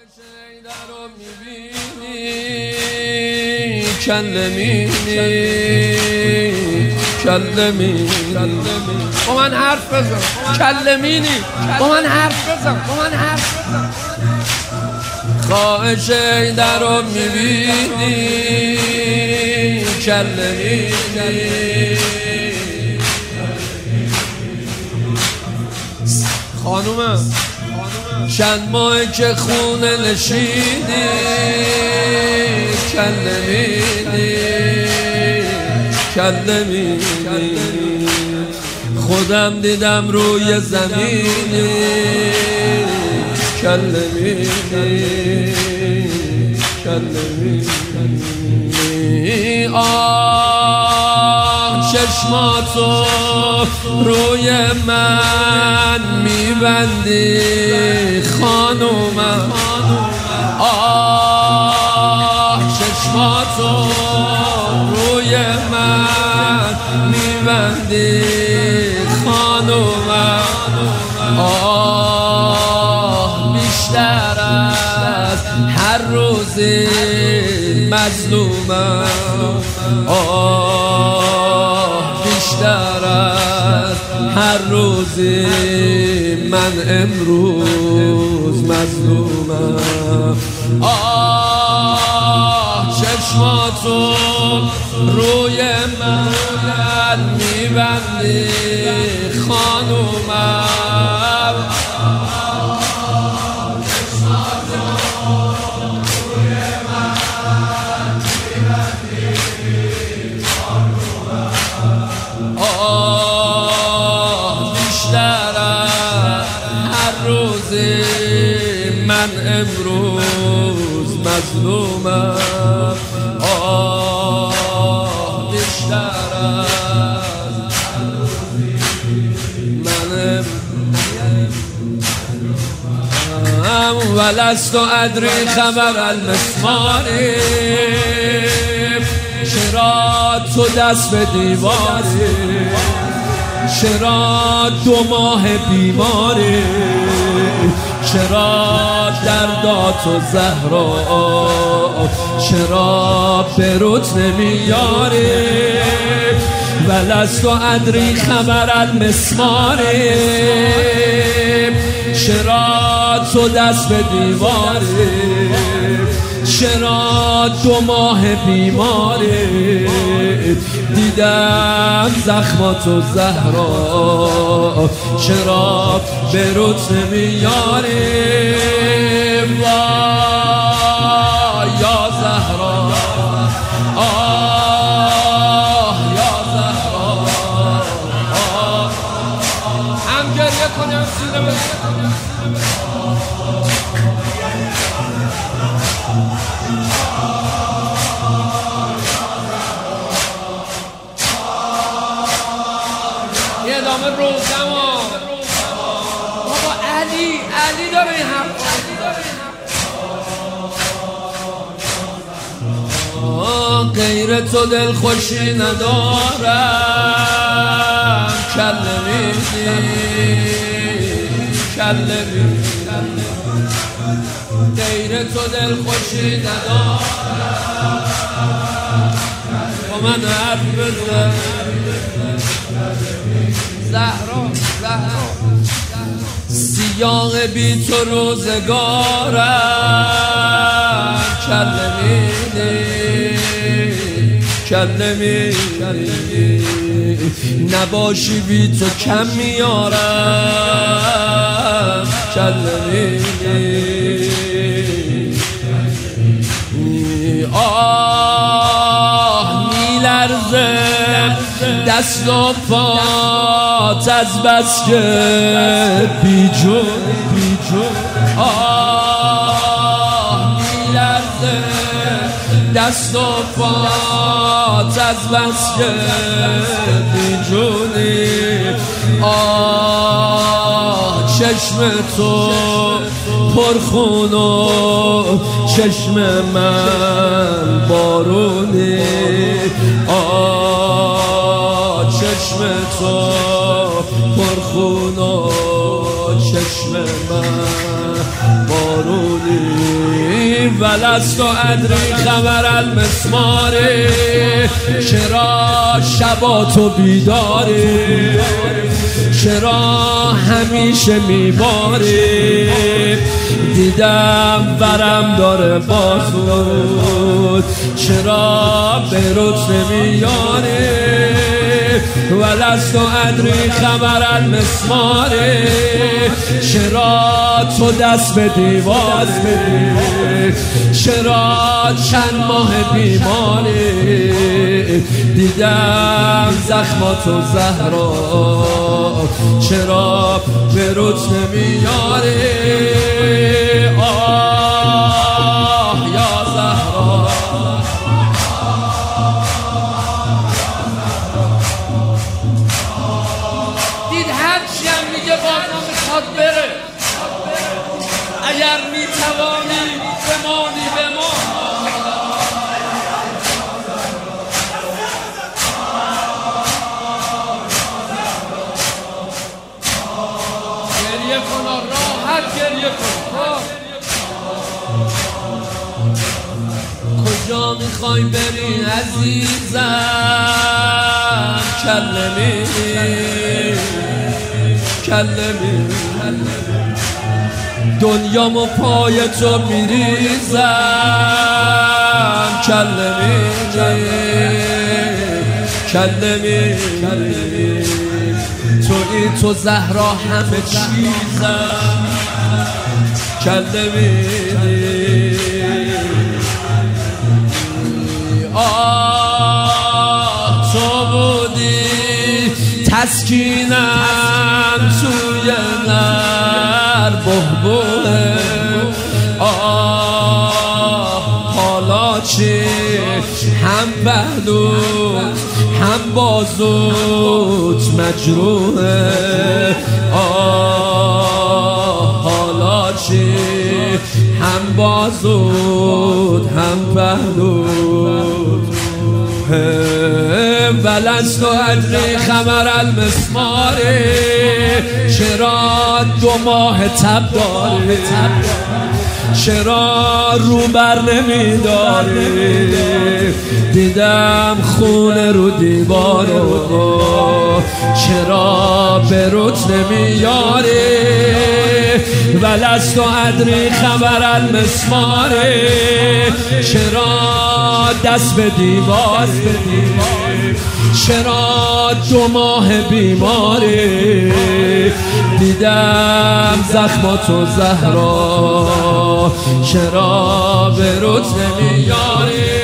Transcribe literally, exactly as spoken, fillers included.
شیده رو میبینی کلمینی کلمینی با من حرف بزن کلمینی با من حرف بزن با من حرف بزن خواه شیده رو میبینی کلمینی خانومم چند ماهی که خونه نشینی کلمینی کلمینی خودم دیدم روی زمینی کلمینی کلمینی آه چشماتو روی من میبندی خانومم آه چشماتو روی من میبندی خانومم آه بیشتر از هر روزی مظلومم آه بیشتر از هر روزی من امروز مظلومم آه چشماتو روی من میبندی خانومم من امروز مظلومم آه بیشتر از من ولست ادری خبر المسماری چرا تو دست به دیواری چرا دو ماه بیماری چرا دردات و زهرا چرا بروت نمیاری ولست ادری خبر المسماری چرا تو دست به دیواری چرا دو ماه بیماری دیدم زخمات و زهرا چرا بروت نمیاری وای یا زهرا آه یا زهرا آه هم گریه کنم سینه بزنم یه دامه روزم بابا علی علی داره این حرف غیر تو دل خوشی ندارم کلمینی کلمینی غیر تو دل خوشی ندارم با من حرف بزن زهرا زهرا سیاه بی تو روزگارم کلمینی کلمینی نباشی بی تو کم میارم کلمینی آه میلرزه دست و پات از بس که بی جون بی جون آه میلرزه دست و پات از بس که بی جونی آه چشم تو پرخون و چشم من بارونی آه چشم تو پرخون و چشم من بارونی ولست ادری خبر المسماره چرا شبا تو بیداره چرا همیشه میباره دیدم برم داره بازود چرا به روز نمیاره ولست ادری خبر المسماره چرا تو دست به دیوار چرا چند ماه بیماره دیدم زخماتو زهرا چرا به روز نمیاره آه یا زهرا دید هرچی هم میگه بازم میخواد بره اگر میتوانی بمانی بمان گریه کن راحت گریه کن کجا میخوای بری عزیزم کلمی کلمی دنیامو پای تو میریزم کلمی کلمی توی تو زهرا همه چیزم کلمی آه تو بودی تسکینم توی نر بهبوه آه حالا چی هم بهلوت هم بازوت مجروحه آه حالا چی هم بازوت هم پهلوت ولست ادری خبر المسماره چرا دو ماه تب داره چرا رو بر نمیداره دیدم خونه رو دیوارو چرا به روت نمیاره ولست ادری خبر المسماره چرا دست به دیوار چرا دو ماه بیماره دیدم زخماتو زهرا چرا به روت نمیاره